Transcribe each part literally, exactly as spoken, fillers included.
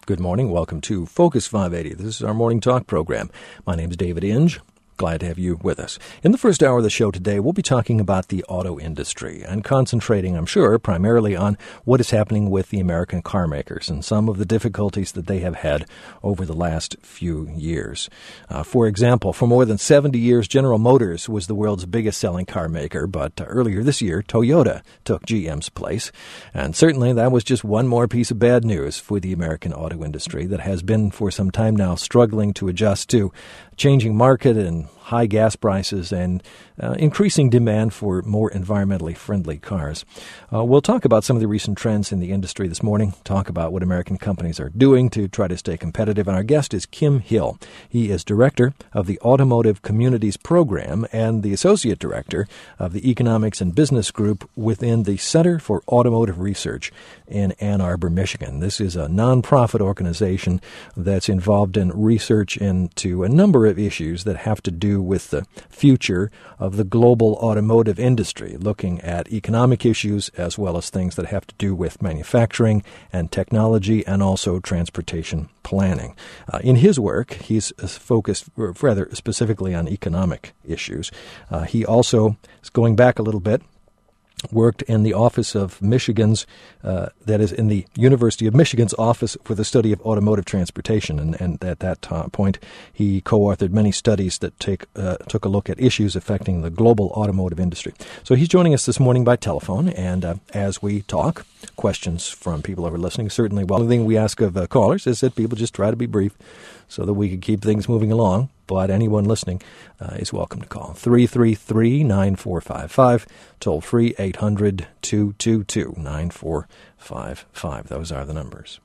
Good morning. Welcome to Focus five eighty. This is our morning talk program. My name is David Inge. Glad to have you with us. In the first hour of the show today, we'll be talking about the auto industry and concentrating, I'm sure, primarily on what is happening with the American car makers and some of the difficulties that they have had over the last few years. Uh, for example, for more than seventy years, General Motors was the world's biggest selling car maker, but uh, earlier this year, Toyota took G M's place. And certainly that was just one more piece of bad news for the American auto industry that has been for some time now struggling to adjust to changing market and high gas prices and uh, increasing demand for more environmentally friendly cars. Uh, we'll talk about some of the recent trends in the industry this morning, talk about what American companies are doing to try to stay competitive. And our guest is Kim Hill. He is director of the Automotive Communities Program and the associate director of the Economics and Business Group within the Center for Automotive Research in Ann Arbor, Michigan. This is a nonprofit organization that's involved in research into a number of issues that have to do with the future of the global automotive industry, looking at economic issues as well as things that have to do with manufacturing and technology and also transportation planning. Uh, in his work, he's focused rather specifically on economic issues. Uh, he also is going back a little bit, worked in the office of Michigan's, uh, that is in the University of Michigan's Office for the Study of Automotive Transportation. And, and at that t- point, he co-authored many studies that take uh, took a look at issues affecting the global automotive industry. So he's joining us this morning by telephone. And uh, as we talk, questions from people who are listening, certainly, well, the thing we ask of uh, callers is that people just try to be brief so that we can keep things moving along. But anyone listening uh, is welcome to call. three three three, nine four five five, toll free eight hundred, two two two, nine four five five. Those are the numbers.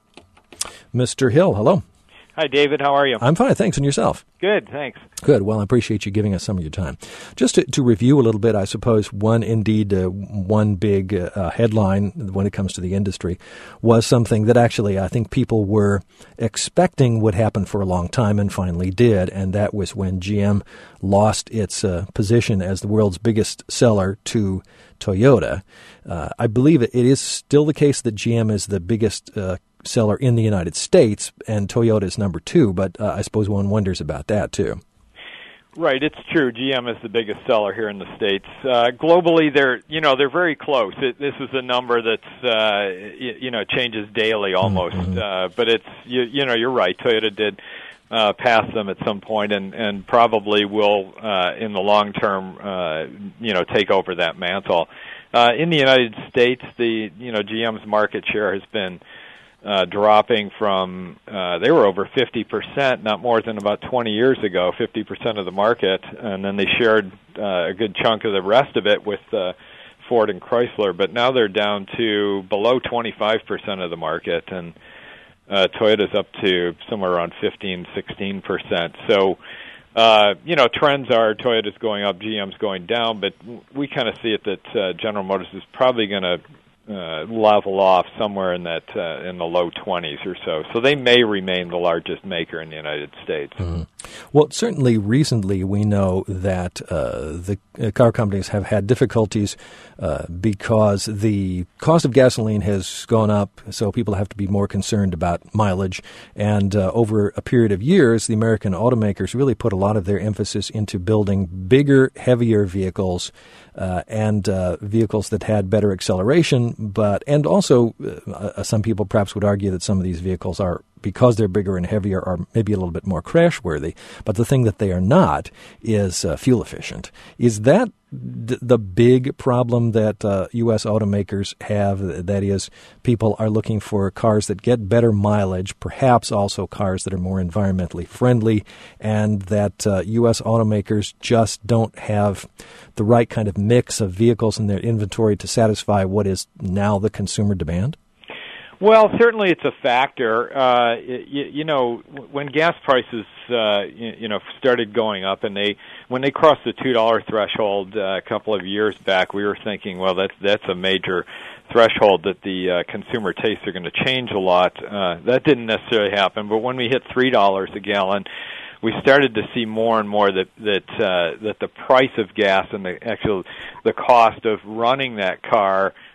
Mister Hill, hello. Hi, David. How are you? I'm fine, thanks. And yourself? Good, thanks. Good. Well, I appreciate you giving us some of your time. Just to, to review a little bit, I suppose one indeed, uh, one big uh, headline when it comes to the industry was something that actually I think people were expecting would happen for a long time and finally did, and that was when G M lost its uh, position as the world's biggest seller to Toyota. Uh, I believe it is still the case that G M is the biggest uh seller in the United States, and Toyota is number two, but uh, I suppose one wonders about that, too. Right, it's true. G M is the biggest seller here in the States. Uh, globally, they're, you know, they're very close. It, this is a number that's, uh, you, you know, changes daily almost, mm-hmm. uh, but it's, you, you know, you're right. Toyota did uh, pass them at some point and, and probably will, uh, in the long term, uh, you know, take over that mantle. Uh, in the United States, the, you know, G M's market share has been Uh, dropping from, uh, they were over fifty percent not more than about twenty years ago, fifty percent of the market, and then they shared uh, a good chunk of the rest of it with uh, Ford and Chrysler, but now they're down to below twenty-five percent of the market, and uh, Toyota's up to somewhere around fifteen, sixteen percent. So, uh, you know, trends are Toyota's going up, G M's going down, but we kind of see it that uh, General Motors is probably going to Uh, level off somewhere in that uh, in the low twenties or so. So they may remain the largest maker in the United States. Mm-hmm. Well, certainly recently we know that uh, the car companies have had difficulties uh, because the cost of gasoline has gone up, so people have to be more concerned about mileage. And uh, over a period of years, the American automakers really put a lot of their emphasis into building bigger, heavier vehicles uh, and uh, vehicles that had better acceleration. But and also, uh, some people perhaps would argue that some of these vehicles are, because they're bigger and heavier, are maybe a little bit more crash-worthy. But the thing that they are not is uh, fuel efficient. Is that d- the big problem that uh, U S automakers have? That is, people are looking for cars that get better mileage, perhaps also cars that are more environmentally friendly, and that uh, U S automakers just don't have the right kind of mix of vehicles in their inventory to satisfy what is now the consumer demand? Well, certainly it's a factor. Uh, you, you know, when gas prices, uh, you, you know, started going up, and they when they crossed the two dollar threshold uh, a couple of years back, we were thinking, well, that's that's a major threshold that the uh, consumer tastes are going to change a lot. Uh, that didn't necessarily happen, but when we hit three dollars a gallon, we started to see more and more that that uh, that the price of gas and the actual the cost of running that car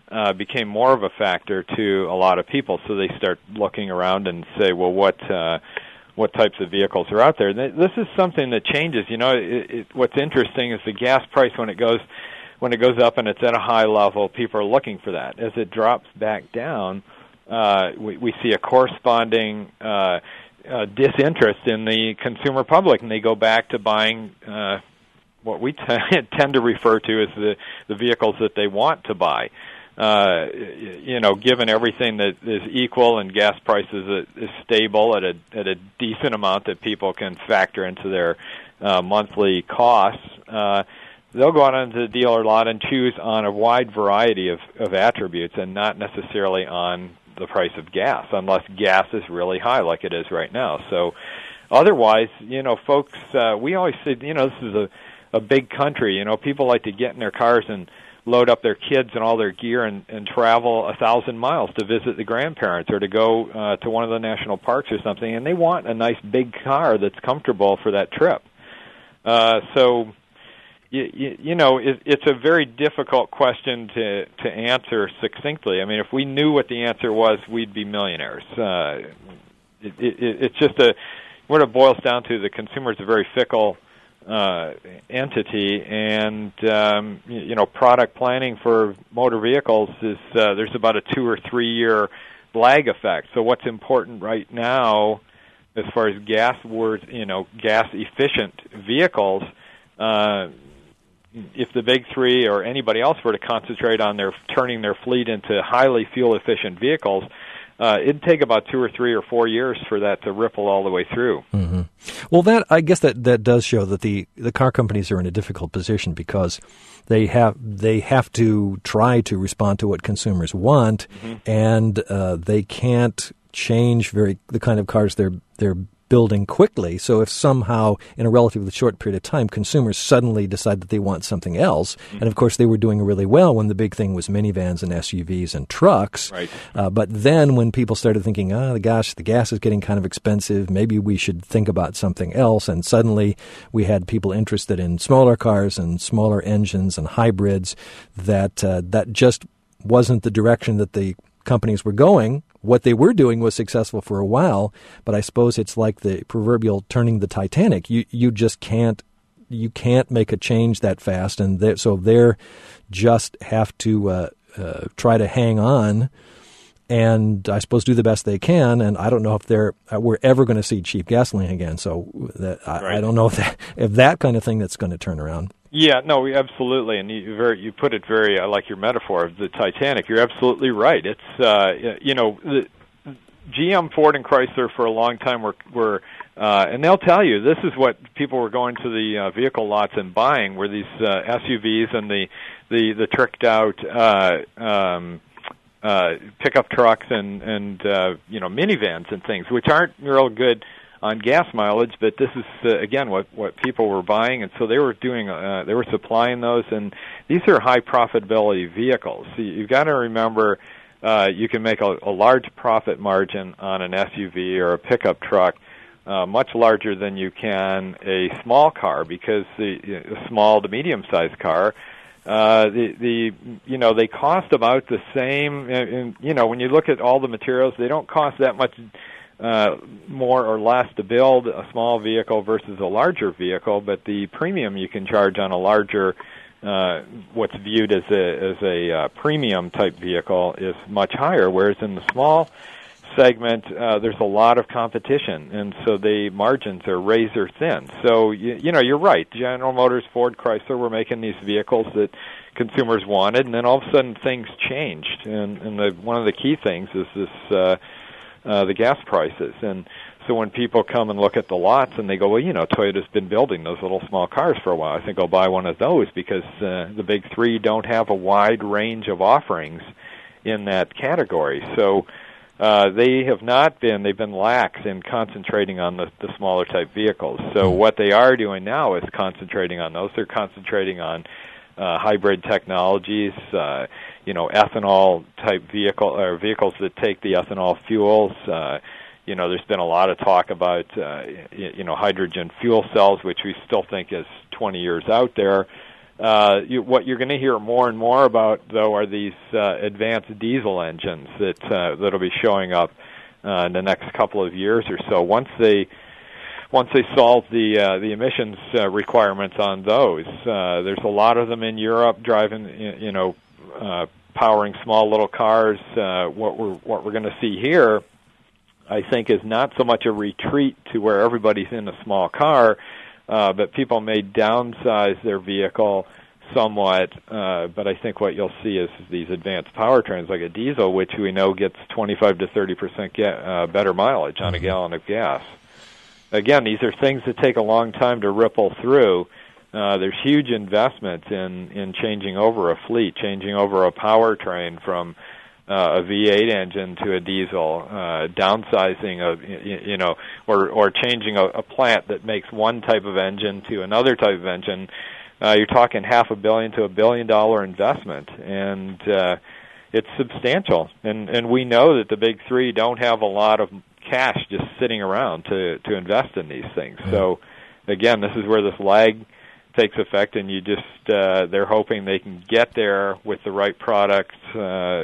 uh, became more of a factor to a lot of people. So they start looking around and say, well, what uh, what types of vehicles are out there? This is something that changes. You know, it, it, what's interesting is the gas price when it goes when it goes up and it's at a high level, people are looking for that. As it drops back down, uh, we, we see a corresponding uh, uh, disinterest in the consumer public, and they go back to buying uh, what we t- tend to refer to as the, the vehicles that they want to buy. Uh, you know, given everything that is equal and gas prices is stable at a at a decent amount that people can factor into their uh, monthly costs, uh, they'll go out onto the dealer lot and choose on a wide variety of, of attributes and not necessarily on the price of gas, unless gas is really high like it is right now. So otherwise, you know, folks, uh, we always say, you know, this is a, a big country. You know, people like to get in their cars and load up their kids and all their gear and, and travel a thousand miles to visit the grandparents or to go uh, to one of the national parks or something, and they want a nice big car that's comfortable for that trip. Uh, so... You, you, you know, it, it's a very difficult question to, to answer succinctly. I mean, if we knew what the answer was, we'd be millionaires. Uh, it, it, it's just a, what it boils down to, the consumer is a very fickle uh, entity, and, um, you, you know, product planning for motor vehicles is, uh, there's about a two or three year lag effect. So what's important right now, as far as gas words, you know, gas efficient vehicles, uh, if the big three or anybody else were to concentrate on their turning their fleet into highly fuel-efficient vehicles, uh, it'd take about two or three or four years for that to ripple all the way through. Mm-hmm. Well, that I guess that, that does show that the, the car companies are in a difficult position because they have they have to try to respond to what consumers want, mm-hmm. and uh, they can't change very the kind of cars they're they're building quickly. So if somehow in a relatively short period of time consumers suddenly decide that they want something else, mm-hmm. and of course they were doing really well when the big thing was minivans and S U Vs and trucks, right. uh, but then when people started thinking, oh gosh, the gas is getting kind of expensive, maybe we should think about something else, and suddenly we had people interested in smaller cars and smaller engines and hybrids, that uh, that just wasn't the direction that the companies were going. What they were doing was successful for a while, but I suppose it's like the proverbial turning the Titanic. You you just can't you can't make a change that fast, and they're, so they're just have to uh, uh, try to hang on, and I suppose do the best they can. And I don't know if they're uh, we're ever going to see cheap gasoline again. So that, I, right. I don't know if that if that kind of thing that's going to turn around. Yeah, no, absolutely, and you very you put it very. I like your metaphor of the Titanic. You're absolutely right. It's uh, you know, the, G M, Ford, and Chrysler for a long time were were, uh, and they'll tell you this is what people were going to the uh, vehicle lots and buying were these uh, S U Vs and the the the tricked out uh, um, uh, pickup trucks and and uh, you know minivans and things, which aren't real good on gas mileage, but this is uh, again what what people were buying, and so they were doing uh, they were supplying those, and these are high profitability vehicles. So you've got to remember uh, you can make a, a large profit margin on an S U V or a pickup truck, uh, much larger than you can a small car, because the you know, small to medium sized car. Uh, the the you know they cost about the same. And, and you know when you look at all the materials, they don't cost that much. Uh, more or less to build a small vehicle versus a larger vehicle, but the premium you can charge on a larger, uh, what's viewed as a as a uh, premium type vehicle is much higher. Whereas in the small segment, uh, there's a lot of competition, and so the margins are razor thin. So you, you know you're right. General Motors, Ford, Chrysler were making these vehicles that consumers wanted, and then all of a sudden things changed. And, and the, one of the key things is this. Uh, Uh, the gas prices. And so when people come and look at the lots and they go, well, you know, Toyota's been building those little small cars for a while, I think I'll buy one of those, because uh, the big three don't have a wide range of offerings in that category. So uh, they have not been, they've been lax in concentrating on the, the smaller type vehicles. So what they are doing now is concentrating on those. They're concentrating on Uh, hybrid technologies, uh, you know, ethanol type vehicle or vehicles that take the ethanol fuels. Uh, you know, there's been a lot of talk about uh, you know hydrogen fuel cells, which we still think is twenty years out there. Uh, you, what you're going to hear more and more about, though, are these uh, advanced diesel engines that uh, that'll be showing up uh, in the next couple of years or so. Once they once they solve the uh, the emissions uh, requirements on those, uh, there's a lot of them in Europe driving, you know, uh, powering small little cars. Uh, what we're what we're going to see here, I think, is not so much a retreat to where everybody's in a small car. Uh, but people may downsize their vehicle somewhat, uh, but I think what you'll see is these advanced powertrains like a diesel, which we know gets twenty-five to thirty percent get, uh, better mileage on a gallon of gas. Again, these are things that take a long time to ripple through. Uh, there's huge investments in, in changing over a fleet, changing over a powertrain from Uh, a V eight engine to a diesel, uh, downsizing of, you know, or or changing a, a plant that makes one type of engine to another type of engine. Uh, you're talking half a billion to a billion dollar investment, and uh, it's substantial. And and we know that the big three don't have a lot of cash just sitting around to to invest in these things. Mm-hmm. So again, this is where this lag takes effect, and you just uh, they're hoping they can get there with the right product, uh,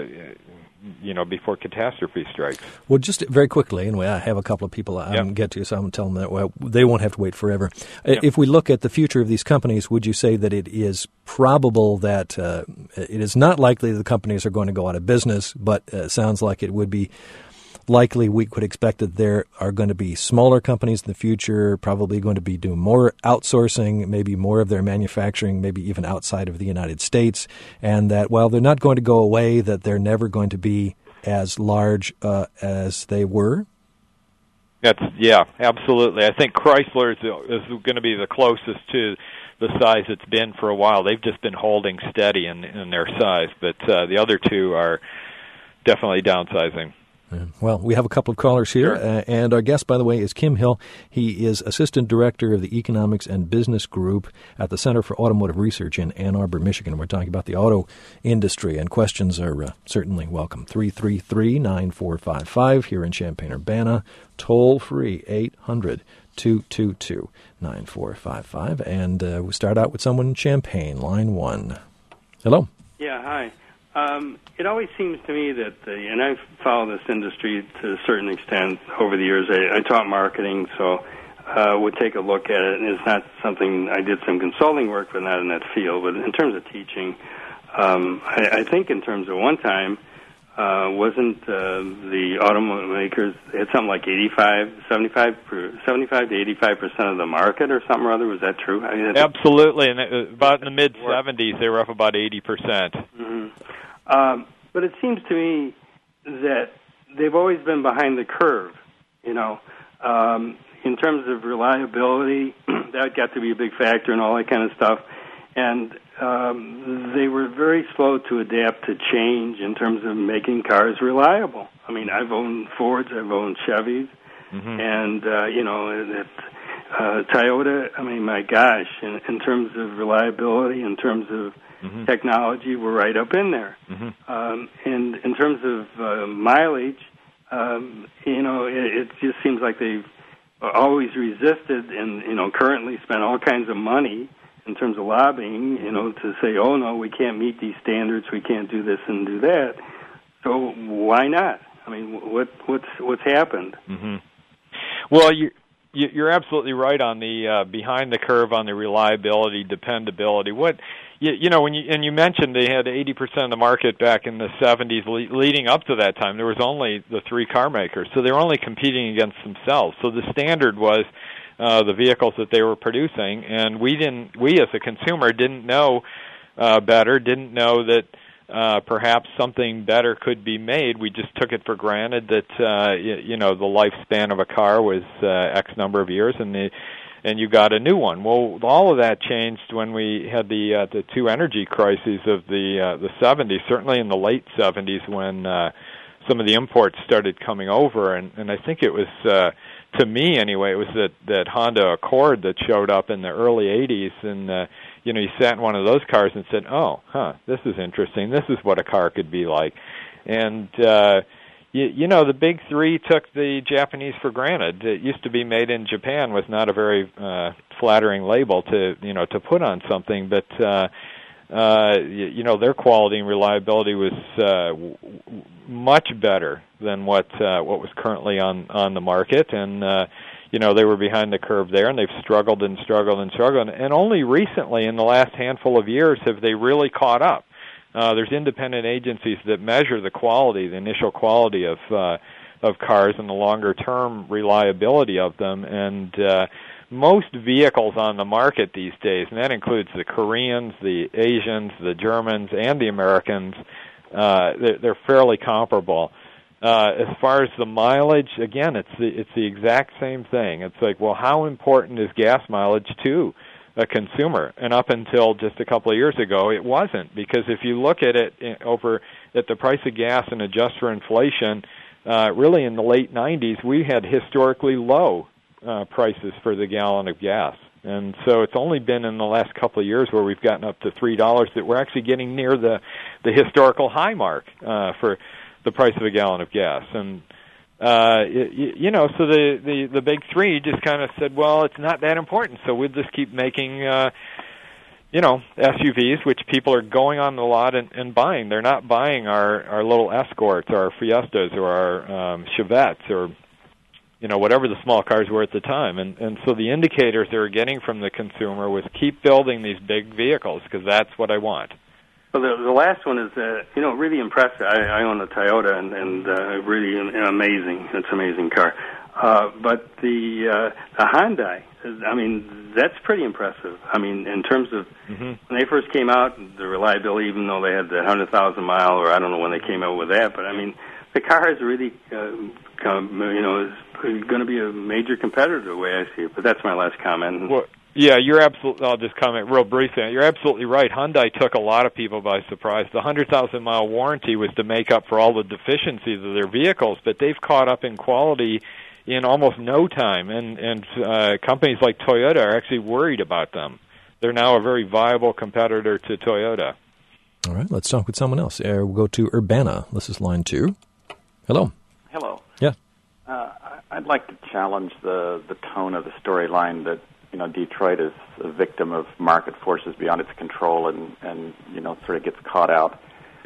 you know, before catastrophe strikes. Well, just very quickly, and I have a couple of people I yep. get to, so I'm going to tell them that well, they won't have to wait forever. Yep. If we look at the future of these companies, would you say that it is probable that uh, it is not likely that the companies are going to go out of business, but it uh, sounds like it would be likely we could expect that there are going to be smaller companies in the future, probably going to be doing more outsourcing, maybe more of their manufacturing, maybe even outside of the United States, and that while they're not going to go away, that they're never going to be as large uh, as they were? That's yeah, absolutely. I think Chrysler is, is going to be the closest to the size it's been for a while. They've just been holding steady in, in their size, but uh, the other two are definitely downsizing. Well, we have a couple of callers here, sure. uh, and our guest, by the way, is Kim Hill. He is Assistant Director of the Economics and Business Group at the Center for Automotive Research in Ann Arbor, Michigan. We're talking about the auto industry, and questions are uh, certainly welcome. three three three, nine four five five here in Champaign-Urbana, toll-free eight hundred, two two two, nine four five five. And uh, we start out with someone in Champaign, line one. Hello. Yeah, hi. Um, it always seems to me that, the, and I've followed this industry to a certain extent over the years. I, I taught marketing, so uh, would take a look at it. And it's not something, I did some consulting work, but not in that field. But in terms of teaching, um, I, I think in terms of one time, uh, wasn't uh, the automakers, they had something like eighty-five, seventy-five, seventy-five to eighty-five percent of the market or something or other? Was that true? I mean, absolutely. And it, about in the mid seventies, they were up about eighty percent. Mm-hmm. Um, but it seems to me that they've always been behind the curve, you know. Um, in terms of reliability, that got to be a big factor and all that kind of stuff. And um, they were very slow to adapt to change in terms of making cars reliable. I mean, I've owned Fords, I've owned Chevys, mm-hmm. and, uh, you know, it, uh, Toyota, I mean, my gosh, in, in terms of reliability, in terms of Mm-hmm. technology, we're right up in there. Mm-hmm. Um, and in terms of uh, mileage, um, you know, it, it just seems like they've always resisted and, you know, currently spend all kinds of money in terms of lobbying, you know, to say, oh, no, we can't meet these standards, we can't do this and do that. So why not? I mean, what what's what's happened? Mm-hmm. Well, you you're absolutely right on the uh, behind the curve on the reliability, dependability. What you, you know, when you and you mentioned they had eighty percent of the market back in the seventies, le- leading up to that time, there was only the three car makers, so they were only competing against themselves. So the standard was uh, the vehicles that they were producing, and we didn't, we as a consumer didn't know uh, better, didn't know that. Uh, perhaps something better could be made. We just took it for granted that uh, you, you know the lifespan of a car was uh, X number of years, and the, and you got a new one. Well, all of that changed when we had the uh, the two energy crises of the uh, the seventies. Certainly in the late seventies, when uh, some of the imports started coming over, and, and I think it was uh, to me anyway, it was that that Honda Accord that showed up in the early eighties, and uh, you know, you sat in one of those cars and said, oh, huh, this is interesting. This is what a car could be like. And, uh, you, you know, the big three took the Japanese for granted. It used to be made in Japan was not a very uh, flattering label to, you know, to put on something, but uh, uh, you, you know, their quality and reliability was uh, w- much better than what uh, what was currently on on the market, and uh, you know, they were behind the curve there, and they've struggled and struggled and struggled, and only recently, in the last handful of years, have they really caught up. Uh, there's independent agencies that measure the quality, the initial quality of uh, of cars and the longer-term reliability of them. And uh, most vehicles on the market these days, and that includes the Koreans, the Asians, the Germans, and the Americans, uh, they're, they're fairly comparable. Uh, as far as the mileage, again, it's the, it's the exact same thing. It's like, well, how important is gas mileage to a consumer? And up until just a couple of years ago, it wasn't, because if you look at it in, over at the price of gas and adjust for inflation, uh, really in the late nineties, we had historically low uh, prices for the gallon of gas. And so it's only been in the last couple of years where we've gotten up to three dollars that we're actually getting near the, the historical high mark uh, for the price of a gallon of gas. And Uh, you, you know, so the, the, the big three just kind of said, well, it's not that important, so we'll just keep making, uh, you know, S U Vs, which people are going on the lot and, and buying. They're not buying our, our little Escorts or our Fiestas or our um, Chevettes or, you know, whatever the small cars were at the time. And, and so the indicators they were getting from the consumer was keep building these big vehicles because that's what I want. Well, the, the last one is, uh, you know, really impressive. I, I own a Toyota, and, and uh, really amazing. It's an amazing car. Uh, but the uh, the Hyundai, is, I mean, that's pretty impressive. I mean, in terms of mm-hmm. when they first came out, the reliability, even though they had the one hundred thousand mile, or I don't know when they came out with that, but I mean, the car is really, uh, come, you know, is going to be a major competitor the way I see it. But that's my last comment. Well, yeah, you're absolutely. I'll just comment real briefly. You're absolutely right. Hyundai took a lot of people by surprise. The one hundred thousand mile warranty was to make up for all the deficiencies of their vehicles, but they've caught up in quality in almost no time. And and uh, companies like Toyota are actually worried about them. They're now a very viable competitor to Toyota. All right, let's talk with someone else. Uh, we'll go to Urbana. This is line two. Hello. Hello. Yeah. Uh, I'd like to challenge the the tone of the storyline that, you know, Detroit is a victim of market forces beyond its control and, and you know, sort of gets caught out.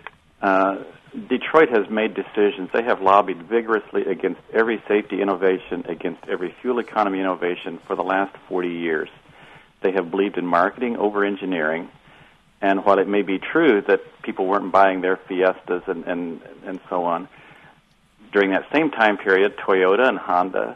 Uh, Detroit has made decisions. They have lobbied vigorously against every safety innovation, against every fuel economy innovation for the last forty years. They have believed in marketing over engineering. And while it may be true that people weren't buying their Fiestas and, and, and so on, during that same time period, Toyota and Honda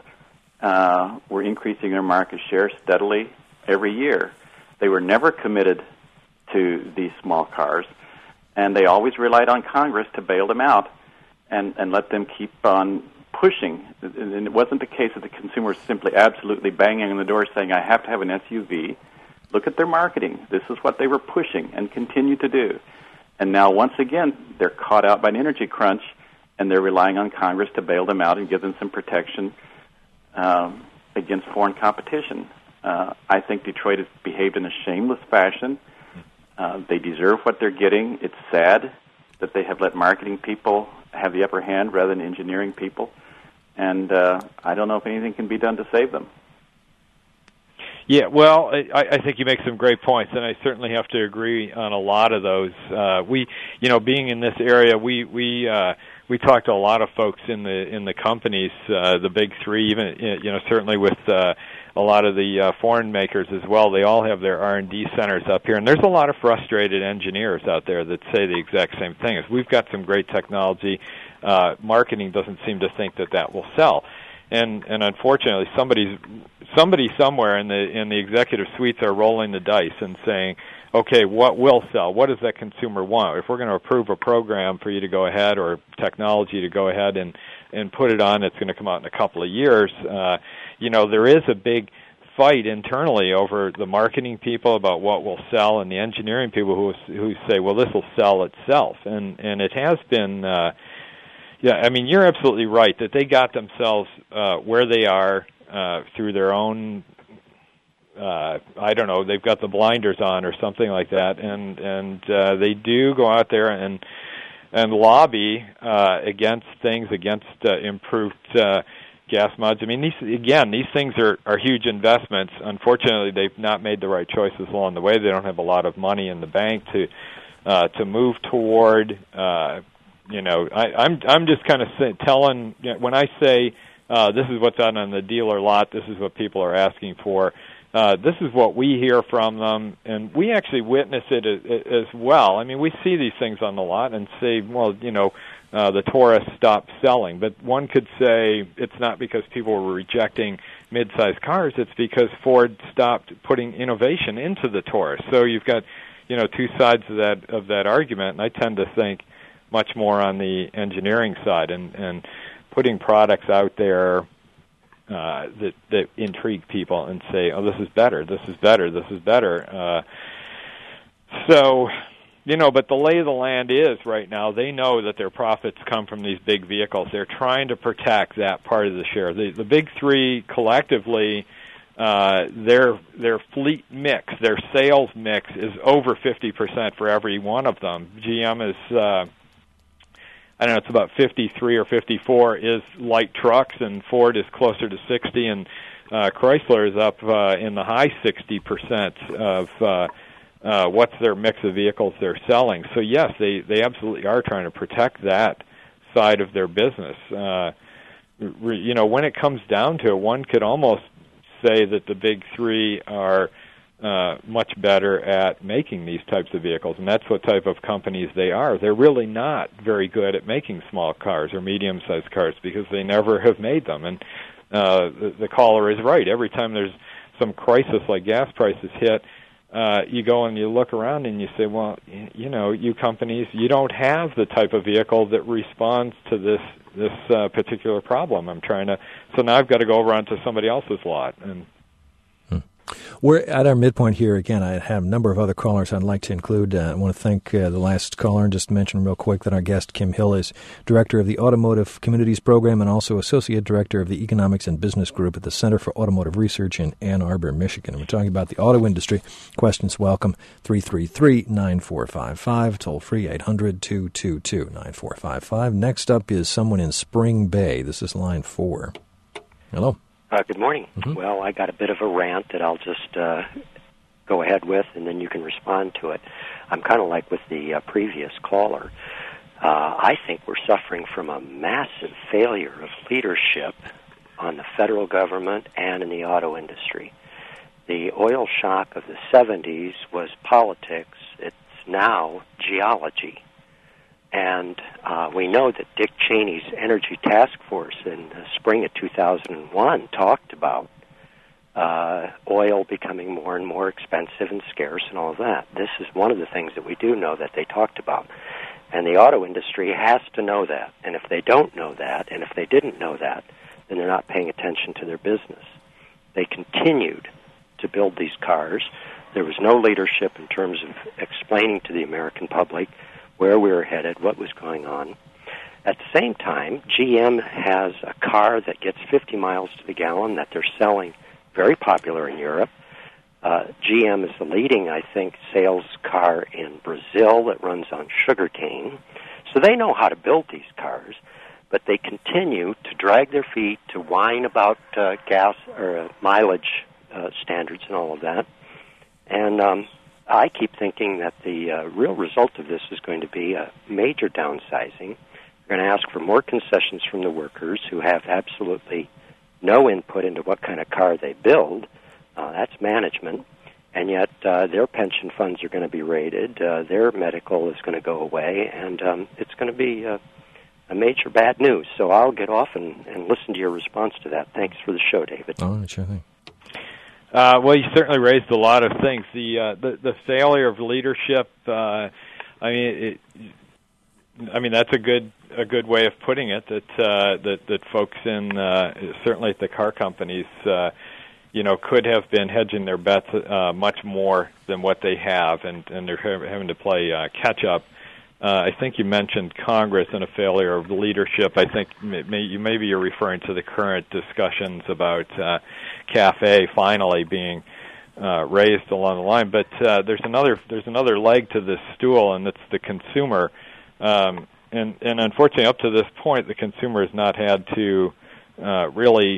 Uh, were increasing their market share steadily every year. They were never committed to these small cars, and they always relied on Congress to bail them out and, and let them keep on pushing. And it wasn't the case that the consumer was simply absolutely banging on the door saying, I have to have an S U V. Look at their marketing. This is what they were pushing and continue to do. And now, once again, they're caught out by an energy crunch, and they're relying on Congress to bail them out and give them some protection Um, against foreign competition. Uh, I think Detroit has behaved in a shameless fashion. Uh, they deserve what they're getting. It's sad that they have let marketing people have the upper hand rather than engineering people. And uh, I don't know if anything can be done to save them. Yeah, well, I, I think you make some great points, and I certainly have to agree on a lot of those. Uh, we, you know, being in this area, we we uh, we talked to a lot of folks in the in the companies, uh, the big three, even you know, certainly with uh, a lot of the uh, foreign makers as well. They all have their R and D centers up here, and there's a lot of frustrated engineers out there that say the exact same thing. Is we've got some great technology, uh, marketing doesn't seem to think that that will sell. And and unfortunately, somebody's somebody somewhere in the in the executive suites are rolling the dice and saying, okay, what will sell? What does that consumer want? If we're going to approve a program for you to go ahead or technology to go ahead and and put it on, it's going to come out in a couple of years. Uh, you know, there is a big fight internally over the marketing people about what will sell, and the engineering people who who say, well, this will sell itself, and and it has been. Uh, Yeah, I mean, you're absolutely right that they got themselves uh, where they are uh, through their own, uh, I don't know, they've got the blinders on or something like that, and and uh, they do go out there and and lobby uh, against things, against uh, improved uh, gas mods. I mean, these, again, these things are, are huge investments. Unfortunately, they've not made the right choices along the way. They don't have a lot of money in the bank to uh, to move toward. Uh, you know, I, I'm I'm just kind of say, telling you know, when I say uh, this is what's out on the dealer lot, this is what people are asking for. Uh, this is what we hear from them, and we actually witness it as, as well. I mean, we see these things on the lot and say, well, you know, uh, the Taurus stopped selling. But one could say it's not because people were rejecting mid-sized cars. It's because Ford stopped putting innovation into the Taurus. So you've got, you know, two sides of that of that argument, and I tend to think much more on the engineering side and, and putting products out there Uh, that that intrigue people and say, oh, this is better, this is better, this is better. Uh, so, you know, but the lay of the land is right now, they know that their profits come from these big vehicles. They're trying to protect that part of the share. The, the big three collectively, uh, their their fleet mix, their sales mix is over fifty percent for every one of them. G M is... Uh, I don't know, it's about fifty-three or fifty-four is light trucks, and Ford is closer to sixty, and uh, Chrysler is up uh, in the high sixty percent of uh, uh, what's their mix of vehicles they're selling. So, yes, they, they absolutely are trying to protect that side of their business. Uh, re, you know, when it comes down to it, one could almost say that the big three are Uh, much better at making these types of vehicles, and that's what type of companies they are. They're really not very good at making small cars or medium-sized cars because they never have made them. And uh, the, the caller is right. Every time there's some crisis like gas prices hit, uh, you go and you look around and you say, well, you know, you companies, you don't have the type of vehicle that responds to this this uh, particular problem. I'm trying to, so now I've got to go over onto somebody else's lot. And we're at our midpoint here. Again, I have a number of other callers I'd like to include. Uh, I want to thank uh, the last caller and just mention real quick that our guest, Kim Hill, is Director of the Automotive Communities Program and also Associate Director of the Economics and Business Group at the Center for Automotive Research in Ann Arbor, Michigan. We're talking about the auto industry. Questions welcome, three three three, nine four five five, toll free eight hundred, two two two, nine four five five. Next up is someone in Spring Bay. This is line four. Hello. Uh, good morning. Mm-hmm. Well, I got a bit of a rant that I'll just uh, go ahead with, and then you can respond to it. I'm kind of like with the uh, previous caller. Uh, I think we're suffering from a massive failure of leadership on the federal government and in the auto industry. The oil shock of the seventies was politics. It's now geology. And uh, we know that Dick Cheney's Energy Task Force in the spring of two thousand one talked about uh, oil becoming more and more expensive and scarce and all of that. This is one of the things that we do know that they talked about. And the auto industry has to know that. And if they don't know that, and if they didn't know that, then they're not paying attention to their business. They continued to build these cars. There was no leadership in terms of explaining to the American public where we were headed, what was going on. At the same time, G M has a car that gets fifty miles to the gallon that they're selling, very popular in Europe. Uh, G M is the leading, I think, sales car in Brazil that runs on sugarcane. So they know how to build these cars, but they continue to drag their feet, to whine about uh, gas or uh, mileage uh, standards and all of that. And um, I keep thinking that the uh, real result of this is going to be a major downsizing. We're going to ask for more concessions from the workers who have absolutely no input into what kind of car they build. Uh, that's management. And yet uh, their pension funds are going to be raided. Uh, their medical is going to go away. And um, it's going to be uh, a major bad news. So I'll get off and, and listen to your response to that. Thanks for the show, David. Oh, sure thing. Uh, well, you certainly raised a lot of things. The uh, the, the failure of leadership. Uh, I mean, it, I mean that's a good a good way of putting it. That uh, that that folks in uh, certainly at the car companies, uh, you know, could have been hedging their bets uh, much more than what they have, and and they're having to play uh, catch up. Uh, I think you mentioned Congress and a failure of leadership. I think may, you maybe you're referring to the current discussions about uh, CAFE finally being uh, raised along the line. But uh, there's another there's another leg to this stool, and it's the consumer. Um, and and unfortunately, up to this point, the consumer has not had to uh, really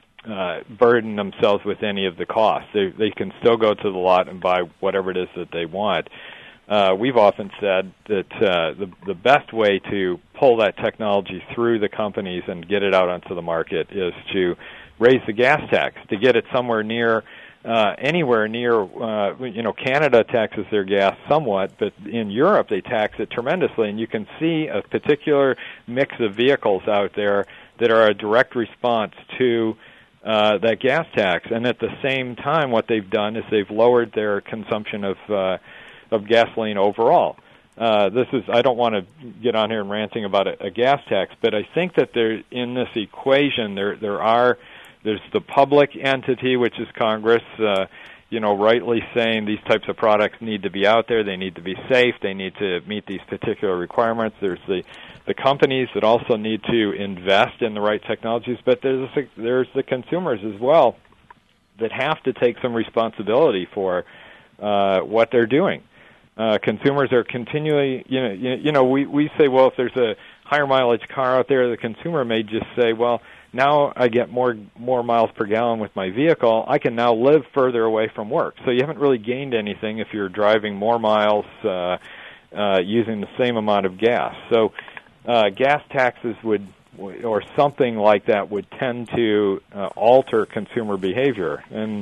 uh, burden themselves with any of the costs. They they can still go to the lot and buy whatever it is that they want. Uh, we've often said that uh, the the best way to pull that technology through the companies and get it out onto the market is to raise the gas tax, to get it somewhere near, uh, anywhere near, uh, you know, Canada taxes their gas somewhat, but in Europe they tax it tremendously, and you can see a particular mix of vehicles out there that are a direct response to uh, that gas tax. And at the same time, what they've done is they've lowered their consumption of uh, of gasoline overall. Uh, this is, I don't want to get on here and ranting about a, a gas tax, but I think that there, in this equation, there there are, there's the public entity, which is Congress, uh, you know, rightly saying these types of products need to be out there, they need to be safe, they need to meet these particular requirements. There's the, the companies that also need to invest in the right technologies, but there's a, there's the consumers as well that have to take some responsibility for uh, what they're doing. Uh, consumers are continually, you know, you, you know, we, we say, well, if there's a higher mileage car out there, the consumer may just say, well, now I get more more miles per gallon with my vehicle. I can now live further away from work. So you haven't really gained anything if you're driving more miles uh, uh, using the same amount of gas. So uh, gas taxes would, or something like that, would tend to uh, alter consumer behavior. And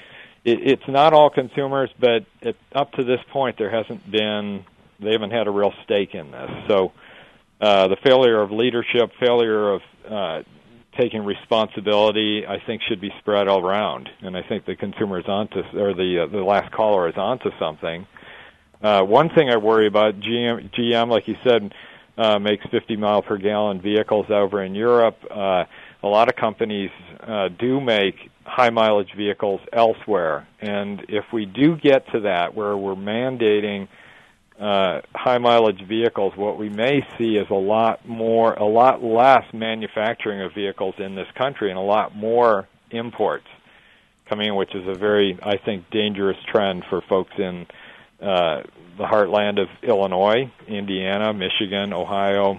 it's not all consumers, but it, up to this point, there hasn't been, they haven't had a real stake in this. So uh, the failure of leadership, failure of uh, taking responsibility, I think should be spread all around. And I think the consumer is onto, or the uh, the last caller is onto something. Uh, one thing I worry about, G M, G M like you said, uh, makes fifty mile per gallon vehicles over in Europe. Uh, a lot of companies uh, do make high mileage vehicles elsewhere, and if we do get to that where we're mandating uh, high mileage vehicles, what we may see is a lot more, a lot less manufacturing of vehicles in this country and a lot more imports coming in, which is a very, I think, dangerous trend for folks in uh, the heartland of Illinois, Indiana, Michigan, Ohio,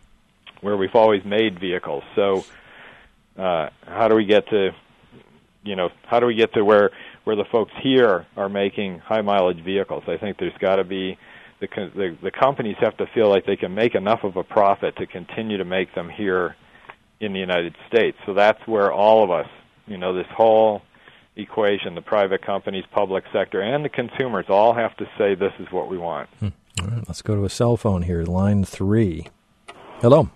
where we've always made vehicles. So uh, how do we get to You know, how do we get to where where the folks here are making high mileage vehicles? I think there's got to be the, the the companies have to feel like they can make enough of a profit to continue to make them here in the United States. So that's where all of us, you know, this whole equation, the private companies, public sector, and the consumers all have to say this is what we want. Hmm. All right, let's go to a cell phone here, line three. Hello.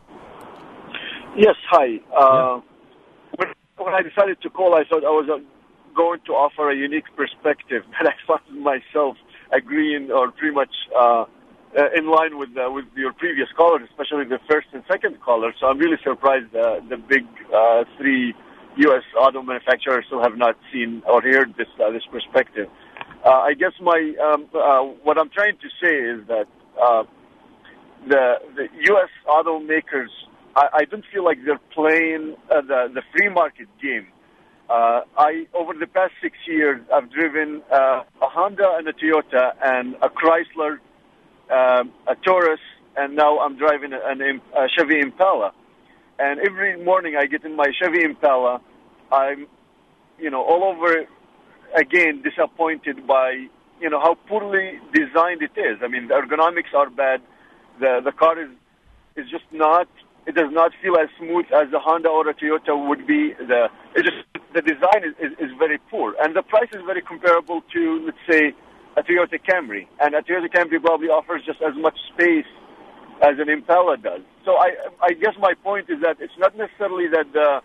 Yes, hi. Uh, yeah. When I decided to call, I thought I was uh, going to offer a unique perspective, but I found myself agreeing or pretty much uh, uh, in line with uh, with your previous callers, especially the first and second caller. So I'm really surprised uh, the big uh, three U S auto manufacturers still have not seen or heard this uh, this perspective. Uh, I guess my um, uh, what I'm trying to say is that uh, the the U S automakers, I don't feel like they're playing uh, the the free market game. Uh, I over the past six years, I've driven uh, a Honda and a Toyota and a Chrysler, um, a Taurus, and now I'm driving an, a Chevy Impala. And every morning I get in my Chevy Impala, I'm, you know, all over again disappointed by, you know, how poorly designed it is. I mean, the ergonomics are bad. The the car is is just not. It does not feel as smooth as the Honda or a Toyota would be. The it just the design is, is, is very poor, and the price is very comparable to, let's say, a Toyota Camry. And a Toyota Camry probably offers just as much space as an Impala does. So I I guess my point is that it's not necessarily that the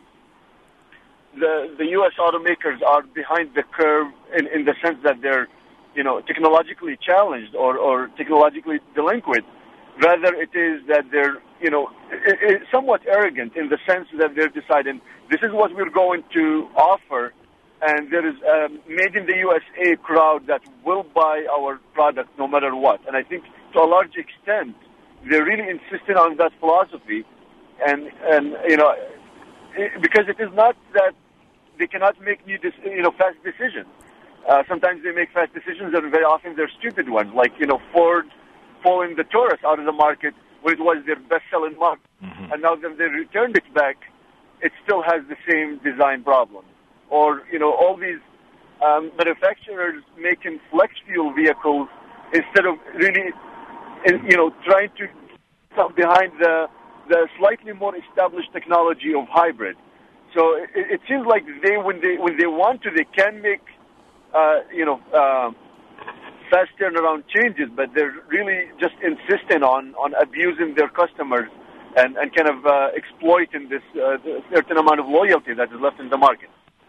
the the U S automakers are behind the curve in, in the sense that they're, you know, technologically challenged or, or technologically delinquent. Rather, it is that they're, you know, it, it, somewhat arrogant in the sense that they're deciding this is what we're going to offer, and there is a made in the U S A crowd that will buy our product no matter what. And I think to a large extent, they're really insisting on that philosophy, and and you know, it, because it is not that they cannot make new, you know, fast decisions. Uh, sometimes they make fast decisions, and very often they're stupid ones, like, you know, Ford pulling the Taurus out of the market when it was their best-selling model. Mm-hmm. And now that they returned it back, it still has the same design problem. Or, you know, all these um, manufacturers making flex fuel vehicles instead of really, you know, trying to stop behind the the slightly more established technology of hybrid. So it, it seems like they, when they when they want to, they can make, uh, you know, uh, fast turnaround changes, but they're really just insisting on, on abusing their customers and, and kind of uh, exploiting this uh, certain amount of loyalty that is left in the market.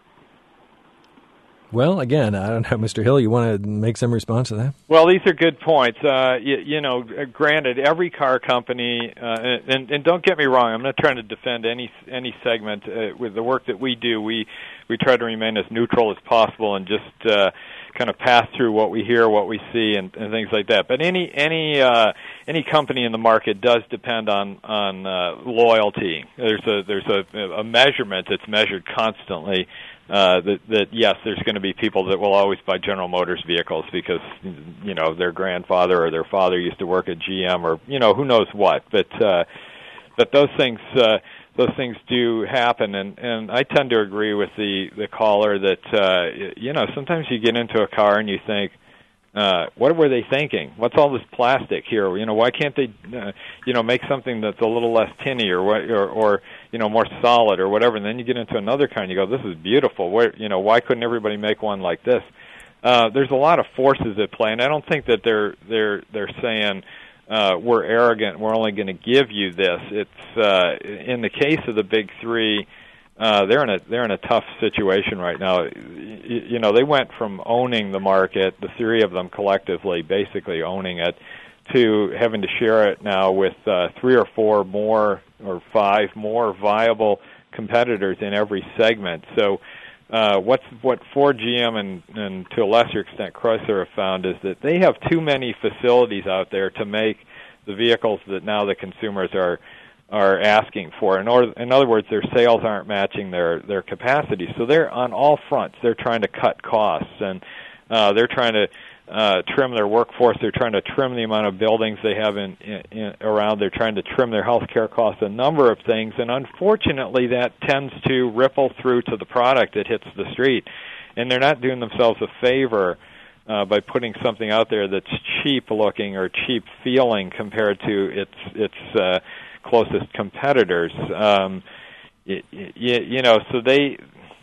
Well, again, I don't know, Mister Hill, you want to make some response to that? Well, these are good points. Uh, you, you know, granted, every car company, uh, and, and don't get me wrong, I'm not trying to defend any any segment. Uh, with the work that we do, we, we try to remain as neutral as possible and just uh, kind of pass through what we hear, what we see, and, and things like that. But any any uh, any company in the market does depend on on uh, loyalty. There's a there's a, a measurement that's measured constantly. Uh, that, that yes, there's going to be people that will always buy General Motors vehicles because, you know, their grandfather or their father used to work at G M or, you know, who knows what. But uh, but those things uh, those things do happen, and, and I tend to agree with the, the caller that, uh, you know, sometimes you get into a car and you think, Uh, what were they thinking? What's all this plastic here? You know, why can't they, uh, you know, make something that's a little less tinny or what, or, or you know, more solid or whatever? And then you get into another car and you go, "This is beautiful. Where, you know, why couldn't everybody make one like this?" Uh, there's a lot of forces at play, and I don't think that they're they're they're saying uh, we're arrogant. We're only going to give you this. It's uh, in the case of the big three. Uh, they're in a they're in a tough situation right now. You, you know, they went from owning the market, the three of them collectively, basically owning it, to having to share it now with uh, three or four more or five more viable competitors in every segment. So, uh, what's what Ford, G M, and, and to a lesser extent Chrysler have found is that they have too many facilities out there to make the vehicles that now the consumers are. are asking for. In, order, in other words, their sales aren't matching their, their capacity. So they're on all fronts. They're trying to cut costs, and uh, they're trying to uh, trim their workforce. They're trying to trim the amount of buildings they have in, in, in around. They're trying to trim their health care costs, a number of things. And unfortunately, that tends to ripple through to the product that hits the street. And they're not doing themselves a favor uh, by putting something out there that's cheap-looking or cheap-feeling compared to its its uh, closest competitors. Um, you, you, you know, so they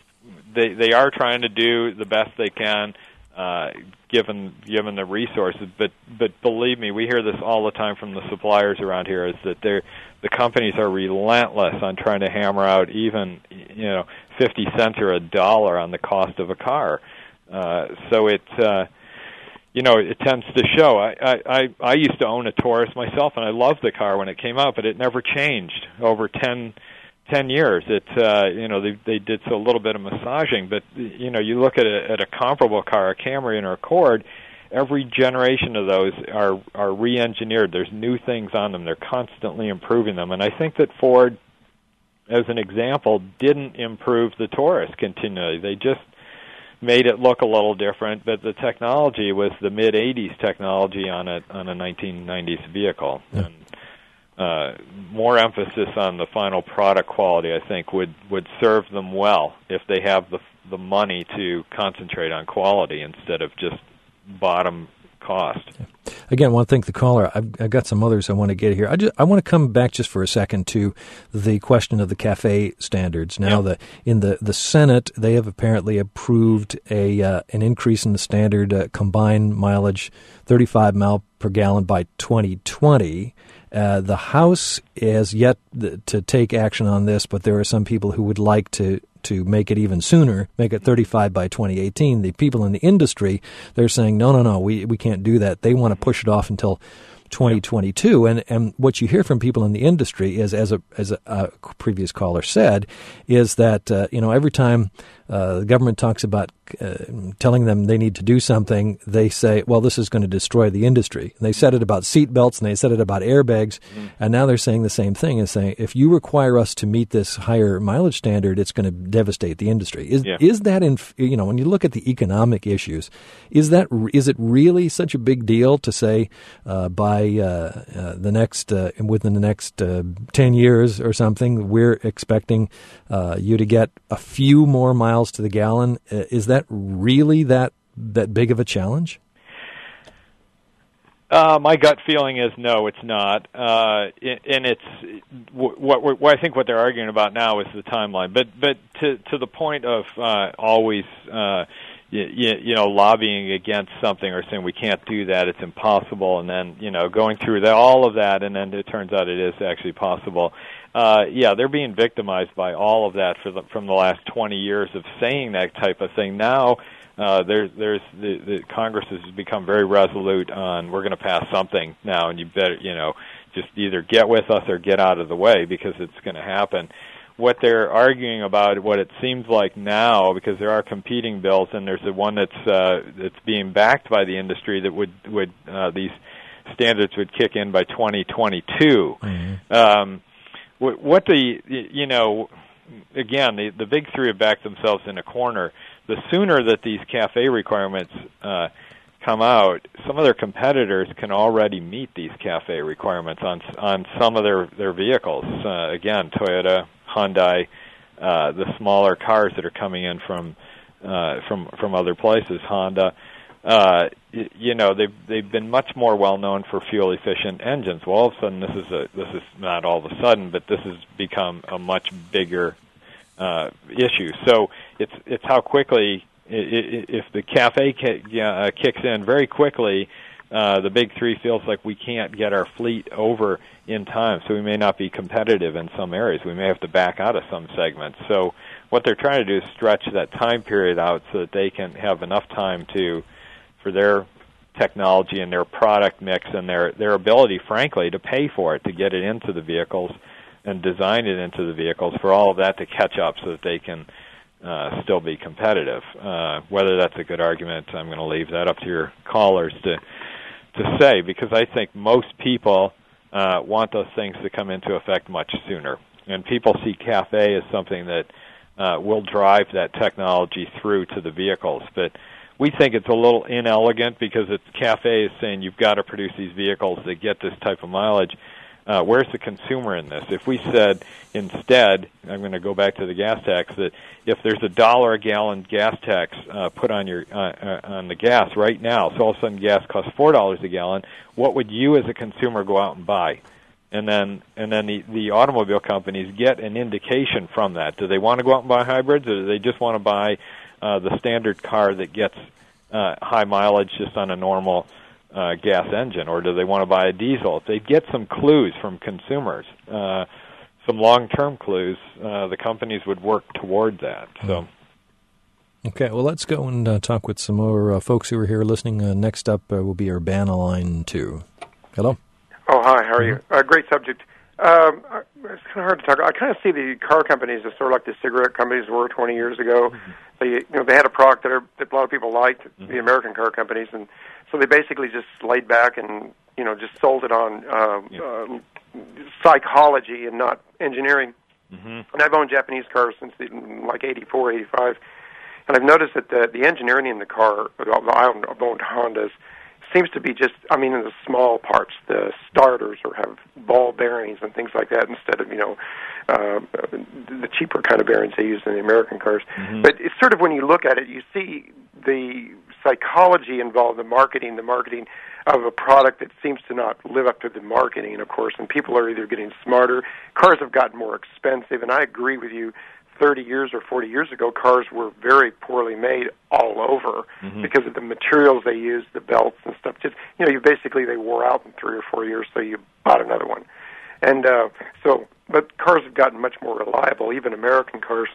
they they are trying to do the best they can, uh, given given the resources. But but believe me, we hear this all the time from the suppliers around here. Is that they're the companies are relentless on trying to hammer out even you know fifty cents or a dollar on the cost of a car. Uh, so it. Uh, You know, it tends to show. I, I, I used to own a Taurus myself, and I loved the car when it came out, but it never changed over ten, ten years. It, uh, you know, they, they did so a little bit of massaging, but, you know, you look at a, at a comparable car, a Camry and a Accord, every generation of those are, are re-engineered. There's new things on them. They're constantly improving them. And I think that Ford, as an example, didn't improve the Taurus continually. They just made it look a little different, but the technology was the mid eighties technology on a on a nineteen nineties vehicle. Yeah. And uh, more emphasis on the final product quality, I think, would, would serve them well if they have the the money to concentrate on quality instead of just bottom cost. Yeah. Again, I want to thank the caller. I've, I've got some others I want to get here. I, just, I want to come back just for a second to the question of the CAFE standards. Now, yeah. the in the, the Senate, they have apparently approved a uh, an increase in the standard uh, combined mileage, thirty-five mile per gallon by twenty twenty. Uh, the House has yet th- to take action on this, but there are some people who would like to to make it even sooner, make it thirty-five by twenty eighteen. The people in the industry, they're saying, no, no, no, we we can't do that. They want to push it off until twenty twenty-two. And and what you hear from people in the industry is, as a as a, a previous caller said, is that uh, you know every time uh, the government talks about uh, telling them they need to do something, they say, well, this is going to destroy the industry. And they said it about seat belts and they said it about airbags, mm-hmm. and now they're saying the same thing and saying, if you require us to meet this higher mileage standard, it's going to devastate the industry. Is yeah. is that, in, you know, when you look at the economic issues, is that is it really such a big deal to say uh, by uh, uh, the next, uh, within the next uh, ten years or something, we're expecting uh, you to get a few more miles to the gallon? Uh, is that really that that big of a challenge? Uh, my gut feeling is no, it's not, uh, and it's what, what, what I think what they're arguing about now is the timeline. But but to to the point of uh, always uh, you, you know lobbying against something or saying we can't do that, it's impossible, and then you know going through the, all of that, and then it turns out it is actually possible. Uh, yeah, they're being victimized by all of that for the, from the last twenty years of saying that type of thing. Now. Uh, there's, there's the, the Congress has become very resolute on we're going to pass something now, and you better, you know, just either get with us or get out of the way because it's going to happen. What they're arguing about, what it seems like now, because there are competing bills, and there's the one that's uh, that's being backed by the industry that would would uh, these standards would kick in by twenty twenty-two. Mm-hmm. Um, what, what the you know, again, the the big three have backed themselves in a corner. The sooner that these CAFE requirements uh, come out, some of their competitors can already meet these CAFE requirements on on some of their, their vehicles. Uh, again, Toyota, Hyundai, uh, the smaller cars that are coming in from uh, from from other places, Honda. Uh, you, you know, they've they've been much more well known for fuel efficient engines. Well, all of a sudden, this is a this is not all of a sudden, but this has become a much bigger Uh, issue. So it's it's how quickly, if the CAFE uh, kicks in very quickly, uh, the big three feels like we can't get our fleet over in time, so we may not be competitive in some areas. We may have to back out of some segments. So what they're trying to do is stretch that time period out so that they can have enough time to, for their technology and their product mix and their, their ability, frankly, to pay for it, to get it into the vehicles and design it into the vehicles, for all of that to catch up so that they can uh, still be competitive. Uh, whether that's a good argument, I'm going to leave that up to your callers to to say, because I think most people uh, want those things to come into effect much sooner. And people see CAFE as something that uh, will drive that technology through to the vehicles. But we think it's a little inelegant because it's CAFE is saying you've got to produce these vehicles that get this type of mileage. Uh, where's the consumer in this? If we said instead, I'm going to go back to the gas tax, that if there's a dollar a gallon gas tax uh, put on your uh, uh, on the gas right now, so all of a sudden gas costs four dollars a gallon, what would you as a consumer go out and buy? And then and then the, the automobile companies get an indication from that. Do they want to go out and buy hybrids, or do they just want to buy uh, the standard car that gets uh, high mileage just on a normal Uh, gas engine, or do they want to buy a diesel? If they get some clues from consumers, uh, some long-term clues, uh, the companies would work toward that. So, okay, well, let's go and uh, talk with some more uh, folks who are here listening. Uh, next up uh, will be Urbana Line two. Hello. Oh, hi. How are mm-hmm. you? Uh, great subject. Um, it's kind of hard to talk. I kind of see the car companies as sort of like the cigarette companies were twenty years ago. Mm-hmm. They, you know, they had a product that, are, that a lot of people liked, mm-hmm. the American car companies, and so they basically just laid back and, you know, just sold it on uh, yeah. uh, psychology and not engineering. Mm-hmm. And I've owned Japanese cars since the, like eighty-four, eighty-five, and I've noticed that the, the engineering in the car, I've owned Hondas, seems to be just, I mean, in the small parts, the starters or have ball bearings and things like that instead of, you know, uh, the cheaper kind of bearings they use in the American cars. Mm-hmm. But it's sort of, when you look at it, you see the psychology involved, the marketing, the marketing of a product that seems to not live up to the marketing, of course, and people are either getting smarter, cars have gotten more expensive, and I agree with you, thirty years or forty years ago, cars were very poorly made all over mm-hmm. because of the materials they used, the belts and stuff. Just, you know, you basically, they wore out in three or four years, so you bought another one. And uh, so, but cars have gotten much more reliable, even American cars.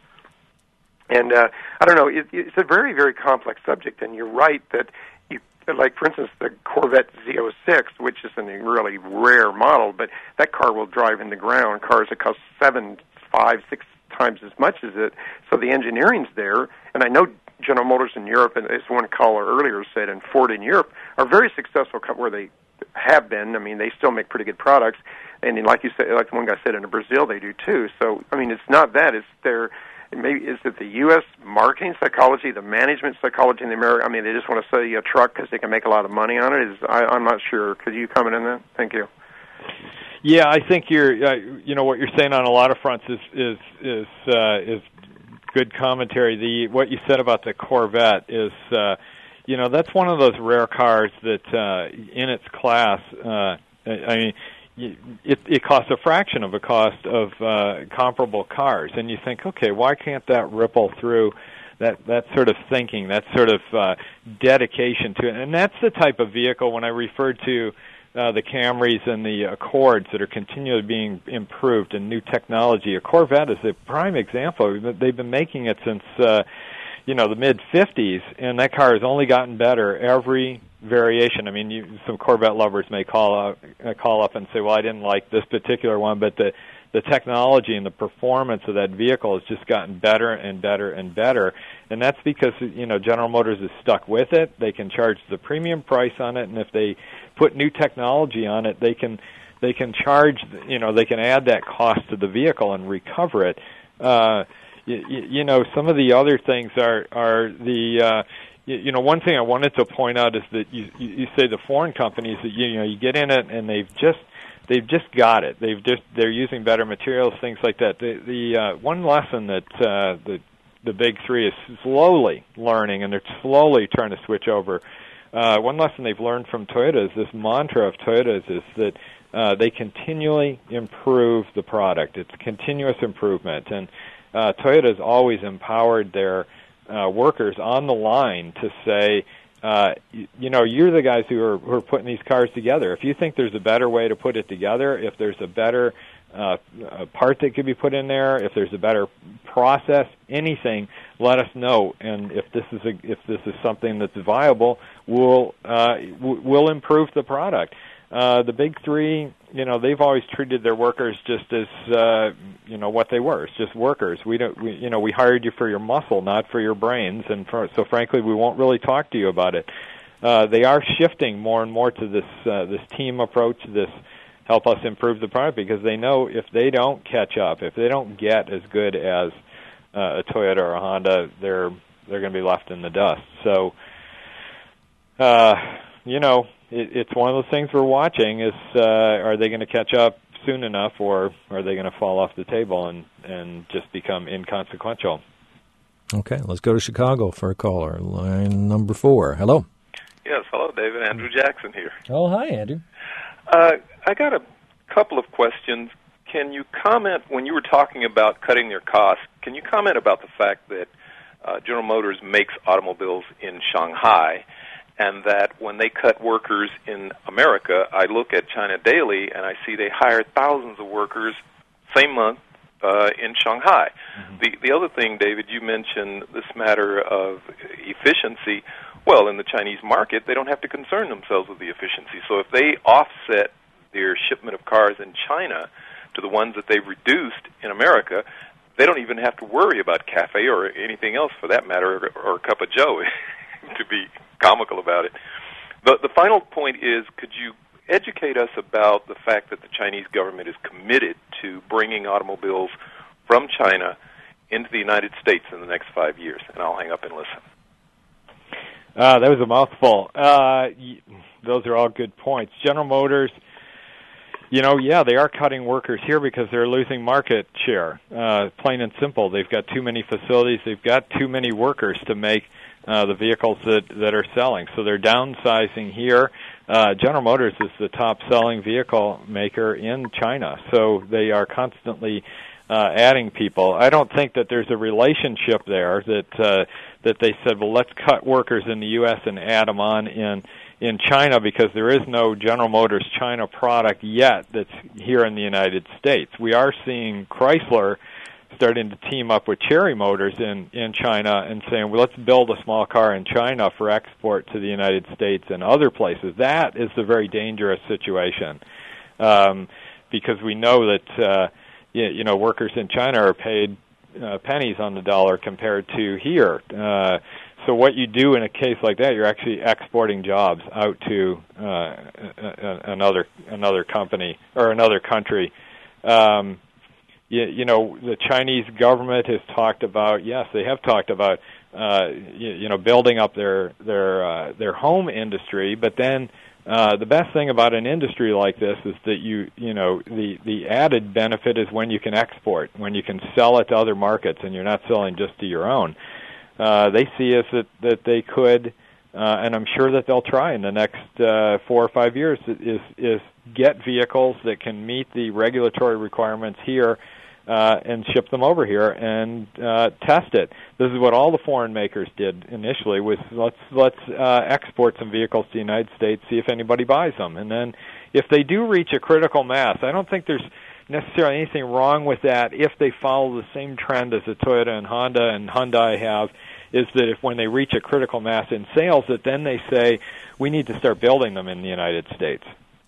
And uh, I don't know, it, it's a very, very complex subject, and you're right that, you, like, for instance, the Corvette Z oh six, which is a really rare model, but that car will drive in the ground. Cars that cost seven, five, six times as much as it. So the engineering's there, and I know General Motors in Europe, and as one caller earlier said, and Ford in Europe are very successful where they have been. I mean, they still make pretty good products, and like you said, like one guy said, in Brazil they do too. So I mean, it's not that; it's their maybe is it the U S marketing psychology, the management psychology in the America? I mean, they just want to sell you a truck because they can make a lot of money on it. Is I, I'm not sure. Could you comment on that? Thank you. Yeah, I think you're. Uh, you know what you're saying on a lot of fronts is is is uh, is good commentary. The what you said about the Corvette is, uh, you know, that's one of those rare cars that, uh, in its class, uh, I mean, it, it costs a fraction of the cost of uh, comparable cars, and you think, okay, why can't that ripple through that that sort of thinking, that sort of uh, dedication to it? And that's the type of vehicle when I referred to. Uh, the Camrys and the Accords that are continually being improved in new technology. A Corvette is a prime example. They've been making it since, uh, you know, the mid fifties, and that car has only gotten better every variation. I mean, you, some Corvette lovers may call up, uh, call up and say, well, I didn't like this particular one, but the the technology and the performance of that vehicle has just gotten better and better and better. And that's because, you know, General Motors is stuck with it. They can charge the premium price on it, and if they put new technology on it, they can they can charge, you know, they can add that cost to the vehicle and recover it. Uh, you, you know, some of the other things are are the uh, you, you know, one thing I wanted to point out is that you you say the foreign companies that you, you know you get in it and they've just They've just got it. They've just they're using better materials, things like that. The the uh, one lesson that uh, the the big three is slowly learning, and they're slowly trying to switch over. Uh, one lesson they've learned from Toyota is this mantra of Toyota's is that uh, they continually improve the product. It's continuous improvement, and uh, Toyota has always empowered their uh, workers on the line to say. Uh, you, you know, you're the guys who are, who are putting these cars together. If you think there's a better way to put it together, if there's a better uh, a part that could be put in there, if there's a better process, anything, let us know. And if this is a, if this is something that's viable, we'll uh, we'll improve the product. Uh, the big three, you know, they've always treated their workers just as, uh, you know, what they were. It's just workers. We don't, we, you know, we hired you for your muscle, not for your brains, and for, so frankly, we won't really talk to you about it. Uh, they are shifting more and more to this uh, this team approach, this help us improve the product, because they know if they don't catch up, if they don't get as good as uh, a Toyota or a Honda, they're they're going to be left in the dust. So, uh, you know. It, it's one of those things we're watching is uh, are they going to catch up soon enough, or are they going to fall off the table and, and just become inconsequential? Okay, let's go to Chicago for a caller. Line number four. Hello. Yes, hello, David. Andrew Jackson here. Oh, hi, Andrew. Uh, I got a couple of questions. Can you comment, when you were talking about cutting their costs, can you comment about the fact that uh, General Motors makes automobiles in Shanghai, and that when they cut workers in America, I look at China Daily and I see they hire thousands of workers same month uh, in Shanghai. Mm-hmm. The the other thing, David, you mentioned this matter of efficiency. Well, in the Chinese market, they don't have to concern themselves with the efficiency. So if they offset their shipment of cars in China to the ones that they've reduced in America, they don't even have to worry about cafe or anything else for that matter, or, or a cup of joe, to be comical about it. The, the final point is, could you educate us about the fact that the Chinese government is committed to bringing automobiles from China into the United States in the next five years? And I'll hang up and listen. Uh, that was a mouthful. Uh, those are all good points. General Motors, you know, yeah, they are cutting workers here because they're losing market share. Uh, plain and simple. They've got too many facilities. They've got too many workers to make Uh, the vehicles that, that are selling. So they're downsizing here. Uh, General Motors is the top-selling vehicle maker in China, so they are constantly uh, adding people. I don't think that there's a relationship there that uh, that they said, well, let's cut workers in the U S and add them on in in China, because there is no General Motors China product yet that's here in the United States. We are seeing Chrysler starting to team up with Chery Motors in, in China and saying, well, let's build a small car in China for export to the United States and other places. That is a very dangerous situation, um, because we know that uh, you, you know workers in China are paid uh, pennies on the dollar compared to here. Uh, so what you do in a case like that, you're actually exporting jobs out to uh, another another company or another country. Um, you, you know, the Chinese government has talked about, yes, they have talked about, uh, you, you know, building up their their uh, their home industry, but then uh, the best thing about an industry like this is that you you know the the added benefit is when you can export, when you can sell it to other markets, and you're not selling just to your own. Uh, they see us that that they could, uh, and I'm sure that they'll try in the next uh, four or five years is is get vehicles that can meet the regulatory requirements here. Uh, and ship them over here and uh, test it. This is what all the foreign makers did initially. Was let's let's uh, export some vehicles to the United States, see if anybody buys them, and then if they do reach a critical mass, I don't think there's necessarily anything wrong with that. If they follow the same trend as the Toyota and Honda and Hyundai have, is that if when they reach a critical mass in sales, that then they say we need to start building them in the United States.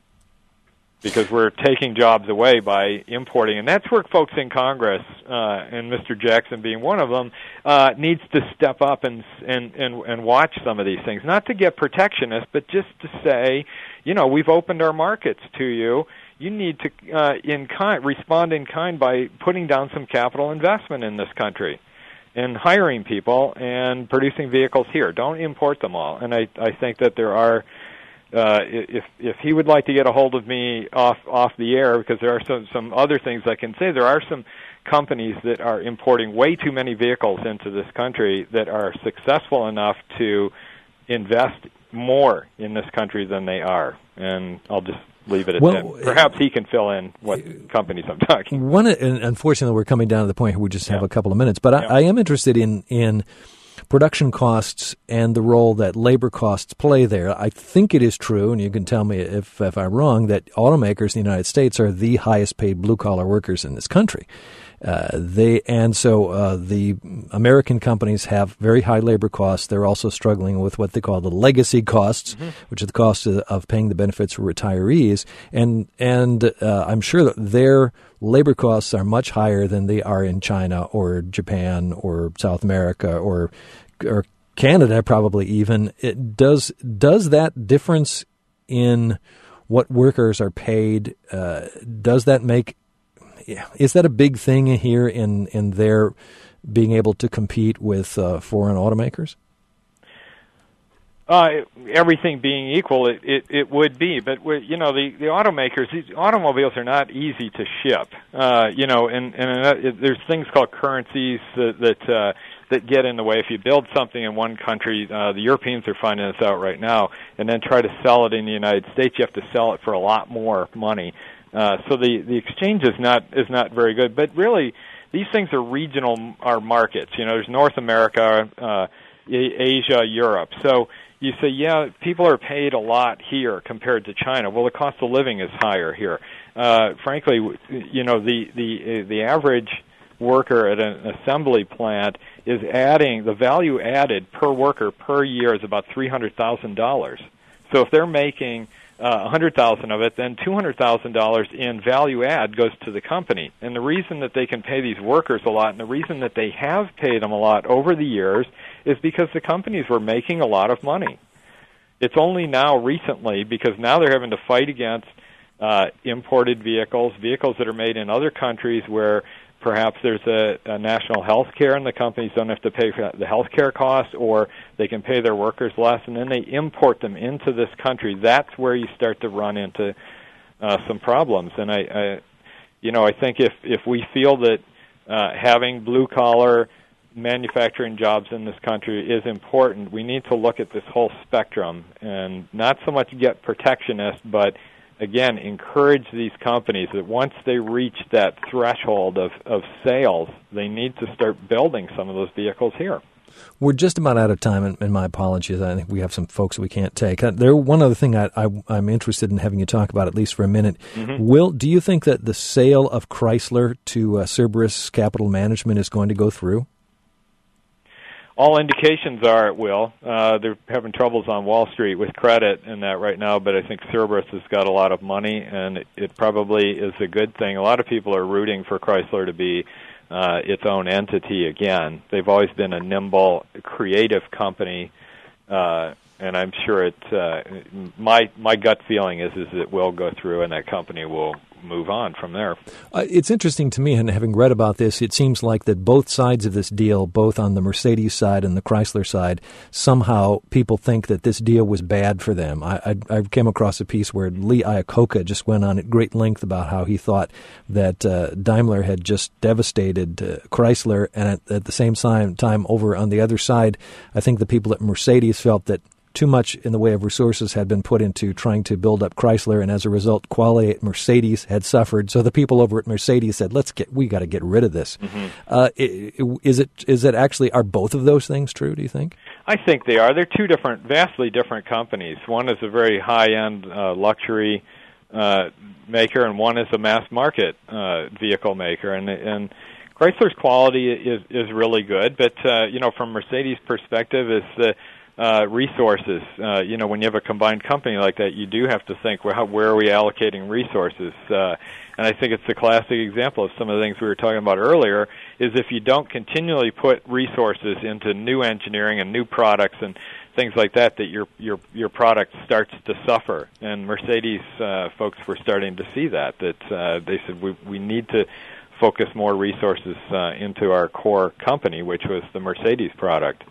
Because we're taking jobs away by importing. And that's where folks in Congress, uh, and Mister Jackson being one of them, uh, needs to step up and, and, and, and watch some of these things. Not to get protectionist, but just to say, you know, we've opened our markets to you. You need to uh, in kind, respond in kind by putting down some capital investment in this country and hiring people and producing vehicles here. Don't import them all. And I, I think that there are... Uh, if if he would like to get a hold of me off off the air, because there are some some other things I can say. There are some companies that are importing way too many vehicles into this country that are successful enough to invest more in this country than they are. And I'll just leave it at well, that. Perhaps he can fill in what companies I'm talking about. One, and unfortunately, we're coming down to the point where we just have yeah. a couple of minutes. But I, yeah. I am interested in in. production costs and the role that labor costs play there. I think it is true, and you can tell me if, if I'm wrong, that automakers in the United States are the highest paid blue-collar workers in this country. Uh, they and so uh, the American companies have very high labor costs. They're also struggling with what they call the legacy costs, mm-hmm. which are the cost of, of paying the benefits for retirees. And and uh, I'm sure that their labor costs are much higher than they are in China or Japan or South America or or Canada, probably even. It does does that difference in what workers are paid? Uh, does that make Is that a big thing here in, in their being able to compete with uh, foreign automakers? Uh, everything being equal, it, it, it would be. But, you know, the, the automakers, these automobiles are not easy to ship. Uh, you know, and, and uh, there's things called currencies that that, uh, that get in the way. If you build something in one country, uh, the Europeans are finding this out right now, and then try to sell it in the United States, you have to sell it for a lot more money. Uh, so the, the exchange is not is not very good. But really, these things are regional are markets. You know, there's North America, uh, Asia, Europe. So you say, yeah, people are paid a lot here compared to China. Well, the cost of living is higher here. Uh, frankly, you know, the the the average worker at an assembly plant is adding the value added per worker per year is about three hundred thousand dollars. So if they're making Uh, one hundred thousand dollars of it, then two hundred thousand dollars in value add goes to the company. And the reason that they can pay these workers a lot, and the reason that they have paid them a lot over the years, is because the companies were making a lot of money. It's only now recently, because now they're having to fight against uh, imported vehicles, vehicles that are made in other countries where perhaps there's a, a national health care and the companies don't have to pay for the health care costs, or they can pay their workers less, and then they import them into this country. That's where you start to run into uh, some problems. And I, I, you know, I think if, if we feel that uh, having blue-collar manufacturing jobs in this country is important, we need to look at this whole spectrum and not so much get protectionist, but again, encourage these companies that once they reach that threshold of, of sales, they need to start building some of those vehicles here. We're just about out of time, and, and my apologies. I think we have some folks we can't take. Uh, there, one other thing I, I, I'm interested in having you talk about, at least for a minute. Mm-hmm. Will, do you think that the sale of Chrysler to uh, Cerberus Capital Management is going to go through? All indications are it will. Uh, they're having troubles on Wall Street with credit and that right now, but I think Cerberus has got a lot of money, and it, it probably is a good thing. A lot of people are rooting for Chrysler to be uh, its own entity again. They've always been a nimble, creative company, uh, and I'm sure it. Uh, my my gut feeling is is it will go through, and that company will move on from there. Uh, it's interesting to me, and having read about this, it seems like that both sides of this deal, both on the Mercedes side and the Chrysler side, somehow people think that this deal was bad for them. I, I, I came across a piece where Lee Iacocca just went on at great length about how he thought that uh, Daimler had just devastated uh, Chrysler, and at, at the same time, time over on the other side, I think the people at Mercedes felt that too much in the way of resources had been put into trying to build up Chrysler, and as a result, quality at Mercedes had suffered. So the people over at Mercedes said, "Let's get, we got to get rid of this." Mm-hmm. Uh, is it, is it actually, are both of those things true, do you think? I think they are. They're two different, vastly different companies. One is a very high-end uh, luxury uh, maker, and one is a mass market uh, vehicle maker. And, and Chrysler's quality is, is really good, but, uh, you know, from Mercedes' perspective, is the Uh, resources. Uh, you know, when you have a combined company like that, you do have to think, well, how, where are we allocating resources? Uh, and I think it's the classic example of some of the things we were talking about earlier, is if you don't continually put resources into new engineering and new products and things like that, that your your your product starts to suffer. And Mercedes uh, folks were starting to see that, that uh, they said we we need to focus more resources uh, into our core company, which was the Mercedes product.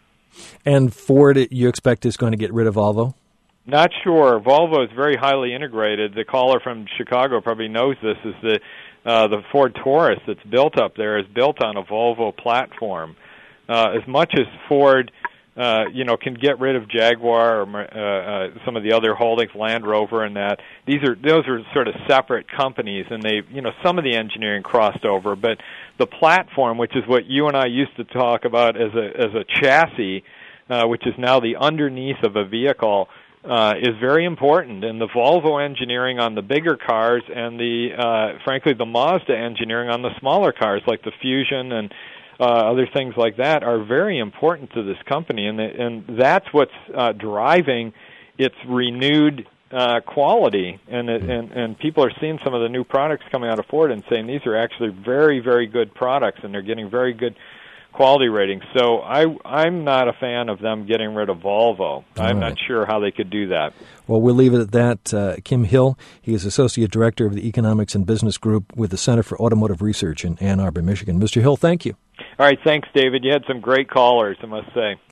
And Ford, you expect, is going to get rid of Volvo? Not sure. Volvo is very highly integrated. The caller from Chicago probably knows this, is that uh, the Ford Taurus that's built up there is built on a Volvo platform. Uh, as much as Ford uh, you know, can get rid of Jaguar or uh, uh, some of the other holdings, Land Rover and that, these are those are sort of separate companies, and they, you know, some of the engineering crossed over, but the platform, which is what you and I used to talk about as a as a chassis, uh, which is now the underneath of a vehicle, uh, is very important. And the Volvo engineering on the bigger cars, and the uh, frankly the Mazda engineering on the smaller cars, like the Fusion and uh, other things like that, are very important to this company, and the, and that's what's uh, driving its renewed Uh, quality, and, and and people are seeing some of the new products coming out of Ford and saying these are actually very, very good products, and they're getting very good quality ratings. So I, I'm not a fan of them getting rid of Volvo. I'm right. not sure how they could do that. Well, we'll leave it at that. Uh, Kim Hill, he is Associate Director of the Economics and Business Group with the Center for Automotive Research in Ann Arbor, Michigan. Mister Hill, thank you. All right, thanks, David. You had some great callers, I must say.